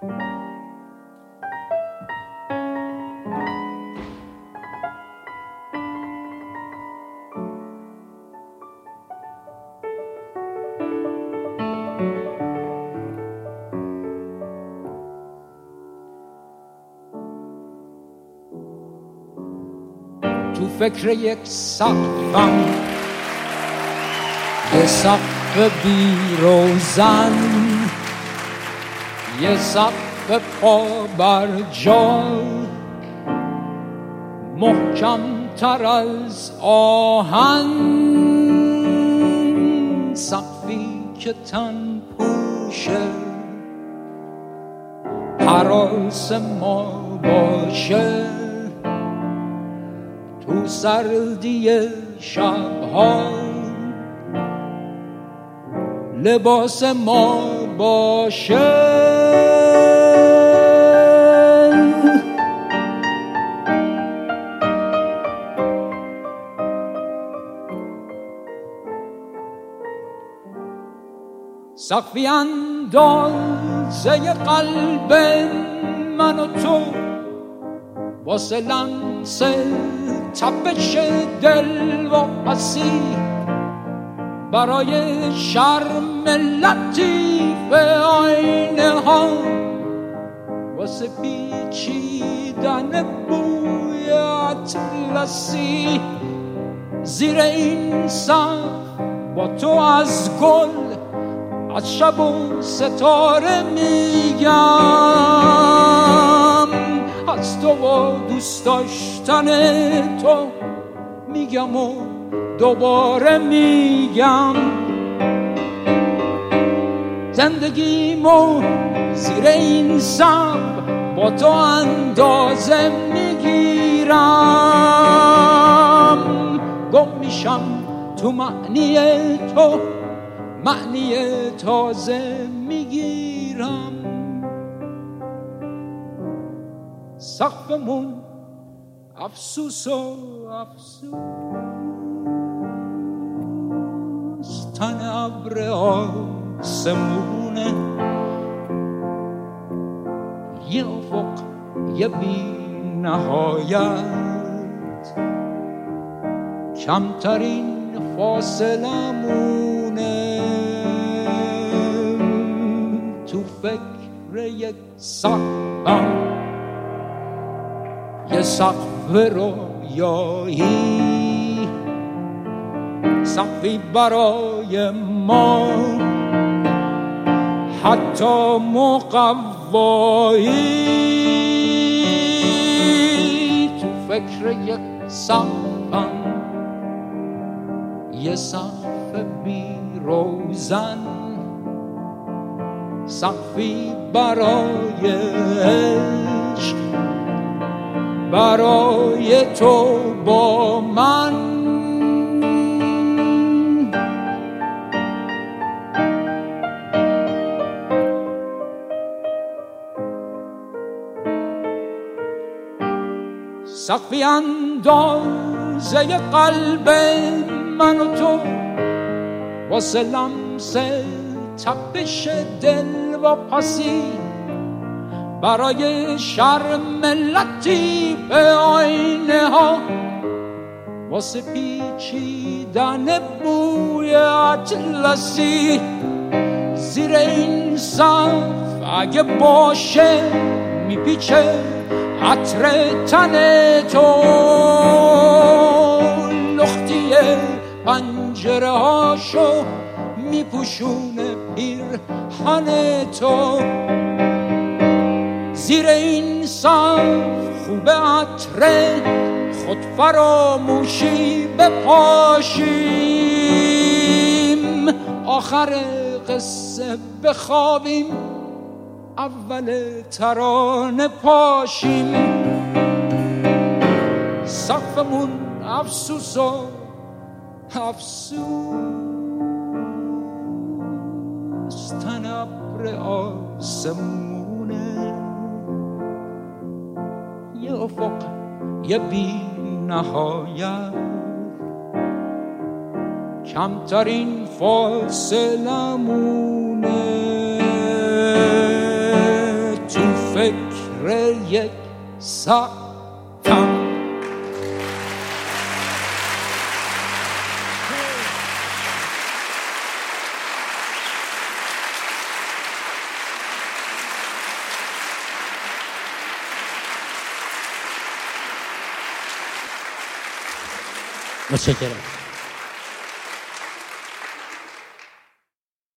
تو فکر یک سقفم، یه سقف بی روزن، یه سقف پا بر جا، محکم تر از آهن، سقفی که تن پوشه هراس ما باشه، تو سردی شبها لباس ما باشه. سقفی اندازه قلب من و تو، واسه لمس تپش دل و پسی، برای شرم لطیف آینه ها، واسه پیچیدن بوی اطلسی، زیر این سقف با تو از گل، از شب و ستاره میگم، از تو و دوست داشتن تو میگم و دوباره میگم، زندگیمو زیر این سقف با تو اندازه میگیرم، گم میشم تو معنی تو، معنی تازه میگیرم. سقفمون افسوس و افسوس، تن ابر آسمونه، یه افق یه بی نهایت، کمترین فاصله مونه، تو فکر یک سقفم، یه سقف رویایی، سقفی برای ما حتی مقوایی، تو فکر یک سقفم، یه سقف بی روزن، سقفی برای عشق، برای تو با من. سقفی اندازه قلب من و تو، واسه لمس تپش دل و پسی، برای شرم لطیف آینه ها، واسه پیچیدن بوی اطلسی، زیر این سقف اگه باشه میپیچه عطر تن تو، لختی پنجره هاشو میپوشونه پیرهن تو، زیر این سقف خوب عطر خود فراموشی بپاشیم، آخر قصه بخوابیم، اول ترانه پاشیم. سقفمون افسوس و افسوس، تن ابر آسمونه، یه افق یه بی نهایت، کمترین فاصله مونه، تو یک ساعتم. متشکرم.